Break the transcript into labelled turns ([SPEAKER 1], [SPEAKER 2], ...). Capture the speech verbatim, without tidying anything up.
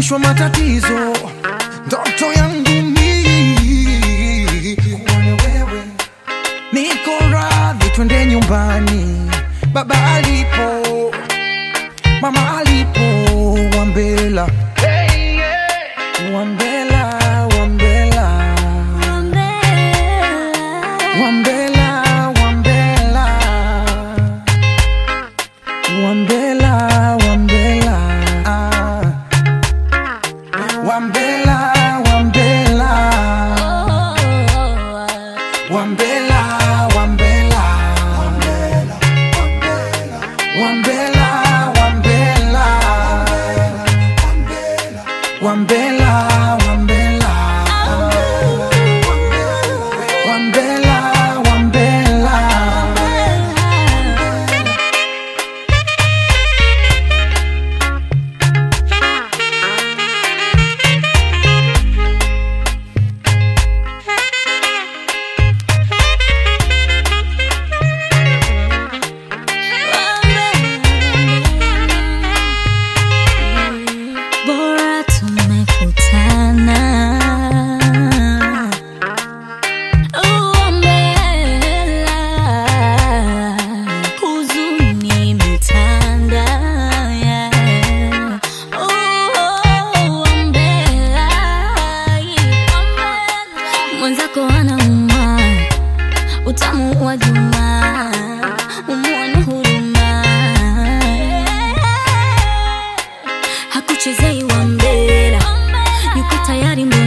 [SPEAKER 1] mwisho matatizo. Ndoto yangu mimi kuone wewe, niko radhi twende nyumbani. Baba alipo, mama alipo, Wambela, hey, yeah. Wambela, Wambela, Wambela, Wambela, Wambela, Wambela, ah. Wambela, Wambela, Wambela, Wambela, Wambela, Wambela, Wambela, Wambela, Wambela, Wambela.
[SPEAKER 2] Bora tumekutana. Wambela, huzuni imetanda, yeah. Wambela, mwenzako anauma, utamu wa Juma, umuone huruma. Hakuchezei Wambela, yuko tayari.